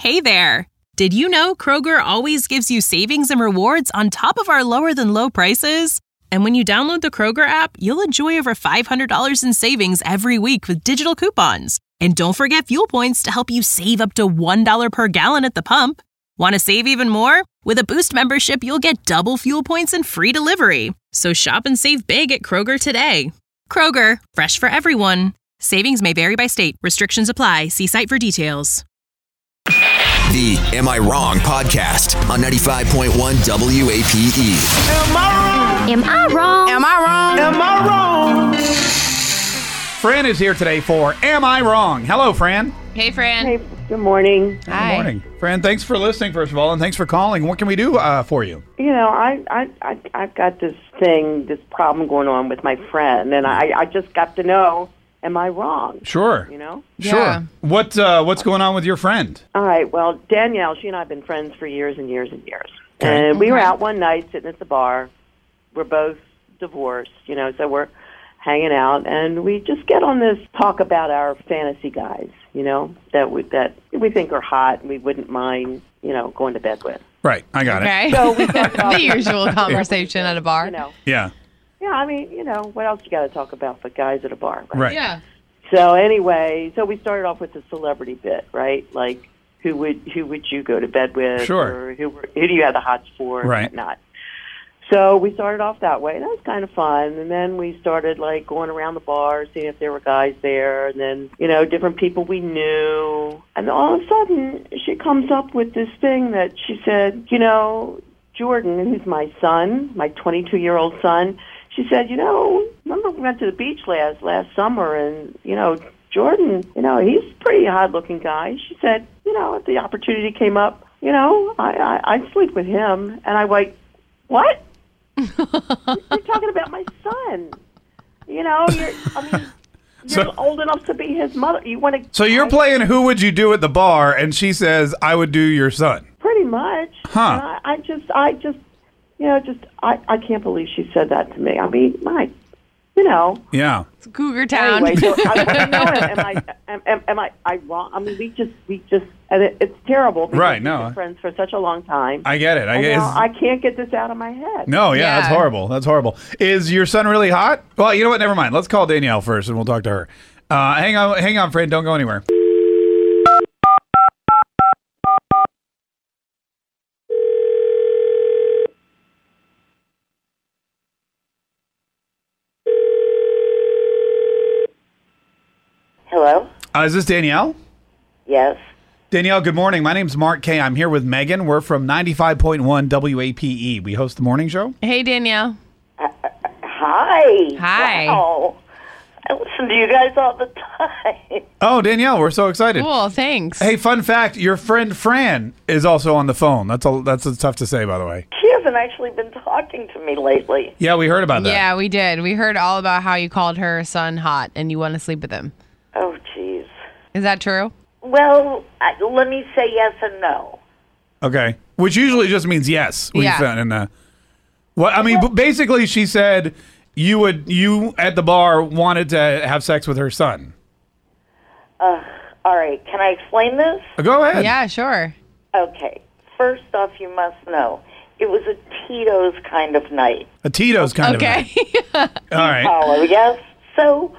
Hey there! Did you know Kroger always gives you savings and rewards on top of our lower-than-low prices? And when you download the Kroger app, you'll enjoy over $500 in savings every week with digital coupons. And don't forget fuel points to help you save up to $1 per gallon at the pump. Want to save even more? With a Boost membership, you'll get double fuel points and free delivery. So shop and save big at Kroger today. Kroger, fresh for everyone. Savings may vary by state. Restrictions apply. See site for details. The Am I Wrong podcast on 95.1 WAPE. Am I wrong? Am I wrong? Am I wrong? Am I wrong? Fran is here today for Am I Wrong? Hello, Fran. Hey, Fran. Hey, good morning. Hi. Good morning. Fran, thanks for listening, first of all, and thanks for calling. What can we do for you? You know, I've got this problem going on with my friend, and I just got to know, am I wrong? Sure. You know? Yeah. Sure. What's going on with your friend? All right, well, Danielle, she and I have been friends for years and years and years. Okay. And we were out one night sitting at the bar. We're both divorced, you know, so we're hanging out, and we just get on this talk about our fantasy guys, you know, that we think are hot and we wouldn't mind, you know, going to bed with. Right, I got it. Okay. So we start The talking, usual conversation at a bar. you know. Yeah, Yeah, I mean, you know, what else you got to talk about but guys at a bar, right? right. Yeah. So anyway, we started off with the celebrity bit, right? Like, who would you go to bed with? Sure. Or who do you have the hots for? And Right. whatnot. So we started off that way. That was kind of fun. And then we started, like, going around the bar, seeing if there were guys there. And then, you know, different people we knew. And all of a sudden, she comes up with this thing that she said, you know, Jordan, who's my son, my 22-year-old son, she said, you know, remember we went to the beach last summer, and, you know, Jordan, you know, he's a pretty hard-looking guy. She said, you know, if the opportunity came up, you know, I'd sleep with him. And I went, what? You're talking about my son. You know, you're So- old enough to be his mother. You want to? So you're playing Who Would You Do at the bar, and she says, I would do your son. Pretty much. Huh. And I just, you know, I can't believe she said that to me. I mean, you know. Yeah. It's Cougar Town. Anyway, so I want to know, am I wrong? I mean, we just, and it's terrible. Because Right, we've no. been friends for such a long time. I get it. And now I can't get this out of my head. No, Yeah. that's horrible. That's horrible. Is your son really hot? Well, you know what? Never mind. Let's call Danielle first, and we'll talk to her. Hang on, friend. Don't go anywhere. Hello? Is this Danielle? Yes. Danielle, good morning. My name's Mark K. I'm here with Megan. We're from 95.1 WAPE. We host the morning show. Hey, Danielle. Hi. Hi. Wow. I listen to you guys all the time. Oh, Danielle, we're so excited. Cool, thanks. Hey, fun fact, your friend Fran is also on the phone. That's tough to say, by the way. She hasn't actually been talking to me lately. Yeah, we heard about that. Yeah, we did. We heard all about how you called her son hot and you want to sleep with him. Oh, jeez. Is that true? Well, let me say yes and no. Okay. Which usually just means yes. Yeah. Basically she said you at the bar wanted to have sex with her son. All right. Can I explain this? Go ahead. Yeah, sure. Okay. First off, you must know, it was a Tito's kind of night. A Tito's kind of. Okay. All right. Follow, yes? So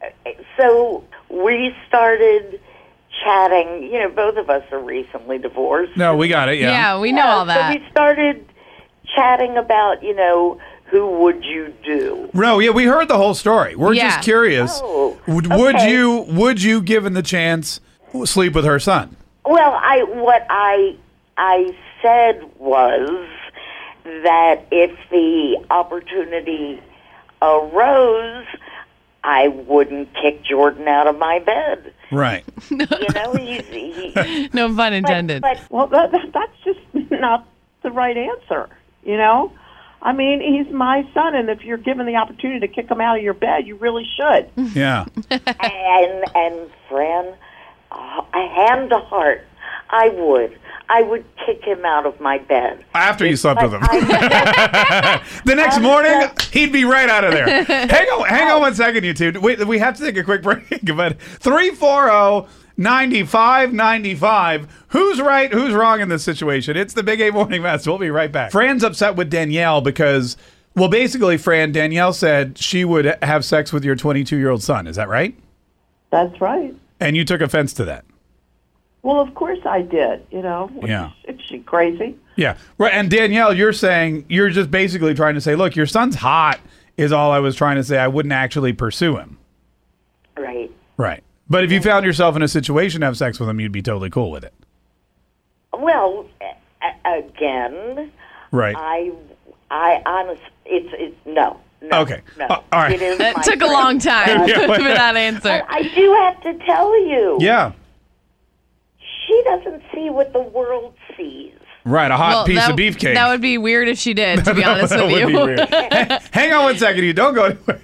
we started chatting. You know, both of us are recently divorced. No, we got it. Yeah. Yeah, we know all that. So we started chatting about, you know, who would you do? No, yeah, we heard the whole story. We're Yeah. just curious. Oh, Would okay. you, given the chance, sleep with her son? Well, what I said was that if the opportunity arose, I wouldn't kick Jordan out of my bed. Right. You know, he No pun intended. well, that's just not the right answer. You know, I mean, he's my son, and if you're given the opportunity to kick him out of your bed, you really should. Yeah. and Fran, hand to heart, I would kick him out of my bed. After you slept with him. The next morning, he'd be right out of there. Hang on 1 second, you two. Wait, we have to take a quick break. But 95-95. Who's right? Who's wrong in this situation? It's the Big A Morning Mess. We'll be right back. Fran's upset with Danielle because, well, basically, Fran, Danielle said she would have sex with your 22-year-old son. Is that right? That's right. And you took offense to that. Well, of course I did, Yeah. Is she crazy? Yeah. Right. And Danielle, you're just basically trying to say, look, your son's hot is all I was trying to say. I wouldn't actually pursue him. Right. Right. But if you found yourself in a situation to have sex with him, you'd be totally cool with it. Well, again, Right. I honestly, it's no. Okay. No. All right. It is That my took a friend. long time Yeah, for that answer. I do have to tell you, Yeah. she doesn't see what the world sees. Right. A hot piece that, of beefcake. That would be weird if she did, to be honest That with would you. be weird. Hang on 1 second. You don't go anywhere.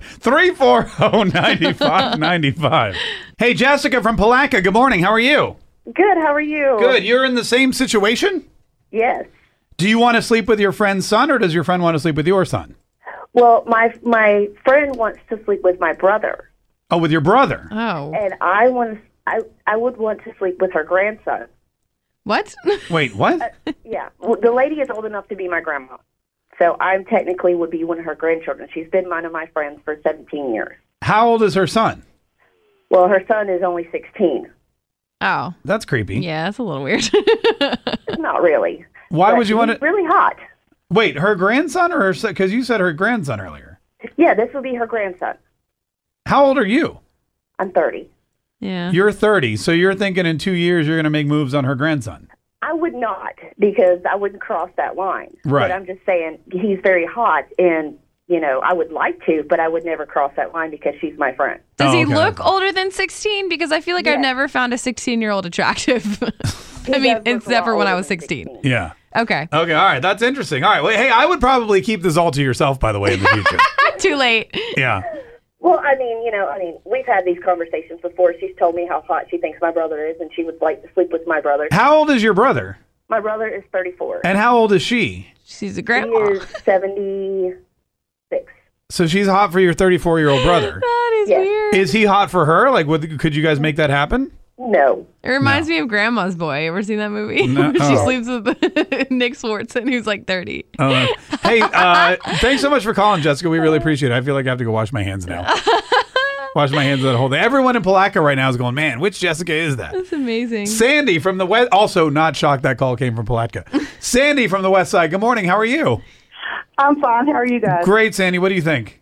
340-9595. Hey, Jessica from Palatka. Good morning. How are you? Good. How are you? Good. You're in the same situation? Yes. Do you want to sleep with your friend's son, or does your friend want to sleep with your son? Well, my friend wants to sleep with my brother, Oh, with your brother. Oh. and I would want to sleep with her grandson. What? Wait, what? Yeah, well, the lady is old enough to be my grandma, so I technically would be one of her grandchildren. She's been one of my friends for 17 years. How old is her son? Well, her son is only 16. Oh. That's creepy. Yeah, that's a little weird. Not really. Why But would you want he's to? really hot. Wait, her grandson or her son? Because you said her grandson earlier. Yeah, this would be her grandson. How old are you? I'm 30. Yeah. You're 30, so you're thinking in 2 years you're going to make moves on her grandson. I would not, because I wouldn't cross that line. Right. But I'm just saying he's very hot, and I would like to, but I would never cross that line because she's my friend. Does he okay. look older than 16? Because I feel like I've Yes. never found a 16-year-old attractive. He I mean, does look a except lot for when I older was than 16. Yeah. Okay. Okay, all right. That's interesting. All right. Well, hey, I would probably keep this all to yourself, by the way, in the future. Too late. Yeah. Well, I mean, we've had these conversations before. She's told me how hot she thinks my brother is, and she would like to sleep with my brother. How old is your brother? My brother is 34. And how old is she? She's a He grandma. is 76. So she's hot for your 34-year-old brother. That is Yes. weird. Is he hot for her? Like, could you guys make that happen? No. It reminds me of Grandma's Boy. Ever seen that movie? No. She Oh. sleeps with Nick Swartzen, who's like 30. Hey, thanks so much for calling, Jessica. We really appreciate it. I feel like I have to go wash my hands now. Wash my hands of that whole thing. Everyone in Palatka right now is going, man, which Jessica is that? That's amazing. Sandy from the West. Also, not shocked that call came from Palatka. Sandy from the West Side. Good morning. How are you? I'm fine. How are you guys? Great, Sandy. What do you think?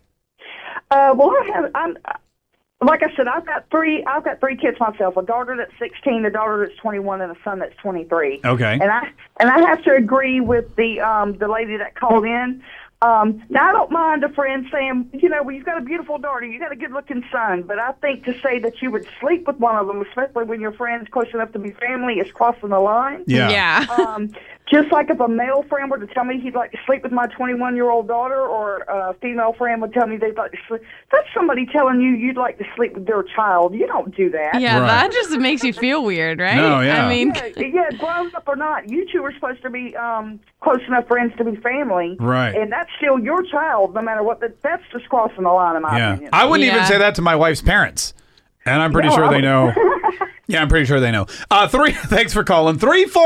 Like I said, I've got three kids myself. A daughter that's 16, a daughter that's 21, and a son that's 23. Okay. And I have to agree with the lady that called in. Now I don't mind a friend saying, well, you've got a beautiful daughter, you got a good-looking son, but I think to say that you would sleep with one of them, especially when your friend's close enough to be family, is crossing the line. Yeah. Just like if a male friend were to tell me he'd like to sleep with my 21-year-old daughter, or a female friend would tell me they'd like to sleep, that's somebody telling you you'd like to sleep with their child. You don't do that. Yeah, Right. that just makes you feel weird, right? No, yeah. I mean, Yeah, grown up or not, you two are supposed to be close enough friends to be family. Right. And that's still your child, no matter what. That's just crossing the line, in my Yeah. opinion. I wouldn't even Yeah. say that to my wife's parents. And I'm pretty No, sure I they would- know. Yeah, I'm pretty sure they know. Thanks for calling.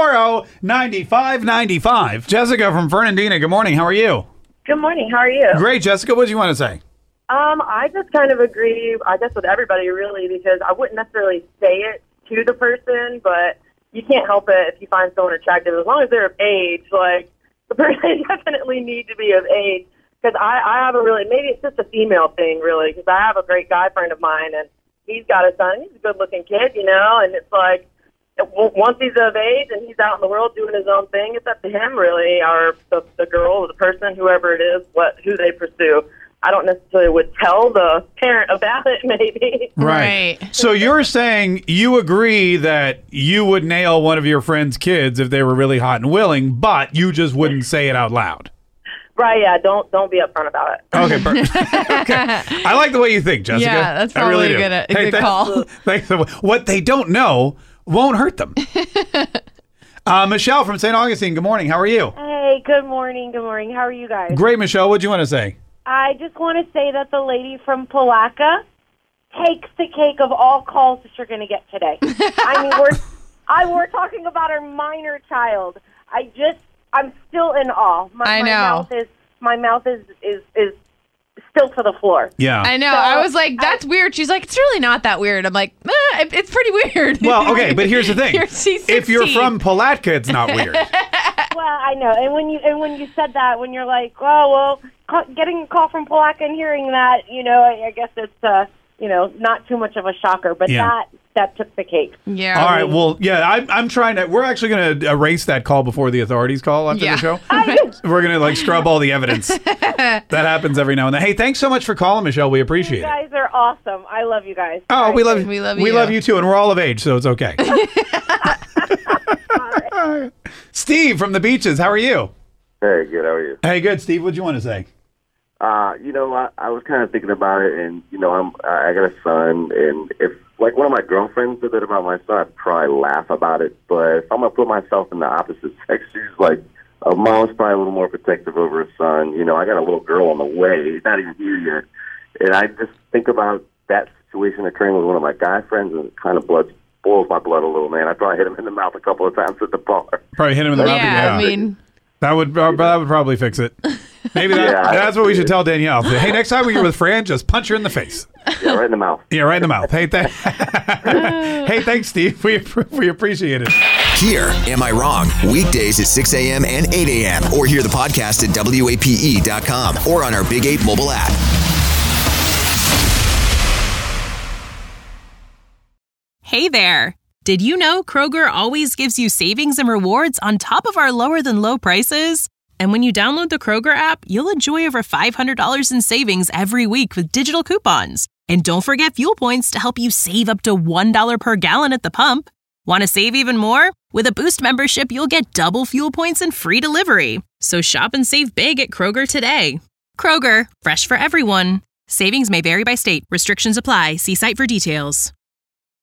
340-9595. Jessica from Fernandina. Good morning. How are you? Good morning. How are you? Great, Jessica. What do you want to say? I just kind of agree, I guess, with everybody, really, because I wouldn't necessarily say it to the person, but you can't help it if you find someone attractive. As long as they're of age, like, the person definitely need to be of age. Because I have maybe it's just a female thing, really, because I have a great guy friend of mine, and he's got a son. He's a good-looking kid, and it's like, once he's of age and he's out in the world doing his own thing, it's up to him, really, or the girl or the person, whoever it is, who they pursue. I don't necessarily would tell the parent about it, maybe. Right. So you're saying you agree that you would nail one of your friend's kids if they were really hot and willing, but you just wouldn't say it out loud. Right, yeah, don't be upfront about it. Okay, okay. I like the way you think, Jessica. Yeah, that's I really probably do. a good call. Thanks. What they don't know won't hurt them. Michelle from St. Augustine, good morning. How are you? Hey, good morning. Good morning. How are you guys? Great, Michelle. What do you want to say? I just want to say that the lady from Palatka takes the cake of all calls that you're going to get today. I mean, we're talking about our minor child. I'm still in awe. I know. My mouth is still to the floor. Yeah. I know. So, I was like, that's weird. She's like, it's really not that weird. I'm like, it's pretty weird. Well, okay, but here's the thing. If you're from Palatka, it's not weird. Well, I know. And when you said that, when you're like, oh, well, getting a call from Palatka and hearing that, I guess it's, not too much of a shocker. But that took the cake. Yeah. All right. Well, yeah, I'm trying to. We're actually going to erase that call before the authorities call after the show. We're going to scrub all the evidence. That happens every now and then. Hey, thanks so much for calling, Michelle. We appreciate it. You guys are awesome. I love you guys. Oh, we love you. We love you too, and we're all of age, so it's okay. Steve from the Beaches, how are you? Hey, good. How are you? Hey, good. Steve, what'd you want to say? I was kind of thinking about it, and I got a son, and if one of my girlfriends did that about my son, I'd probably laugh about it. But if I'm gonna put myself in the opposite sex shoes, a mom's probably a little more protective over her son. I got a little girl on the way, he's not even here yet, and I just think about that situation occurring with one of my guy friends, and it kind of boils my blood a little, man. I probably hit him in the mouth a couple of times at the bar. Probably hit him in the mouth. Yeah, I mean, that would probably fix it. Maybe that's what we should tell Danielle. Hey, next time you're with Fran, just punch her in the face. Yeah, right in the mouth. Yeah, right in the mouth. Hey, hey, thanks, Steve. We appreciate it. Hear Am I Wrong? Weekdays at 6 a.m. and 8 a.m. Or hear the podcast at WAPE.com or on our Big 8 mobile app. Hey there. Did you know Kroger always gives you savings and rewards on top of our lower than low prices? And when you download the Kroger app, you'll enjoy over $500 in savings every week with digital coupons. And don't forget fuel points to help you save up to $1 per gallon at the pump. Want to save even more? With a Boost membership, you'll get double fuel points and free delivery. So shop and save big at Kroger today. Kroger, fresh for everyone. Savings may vary by state. Restrictions apply. See site for details.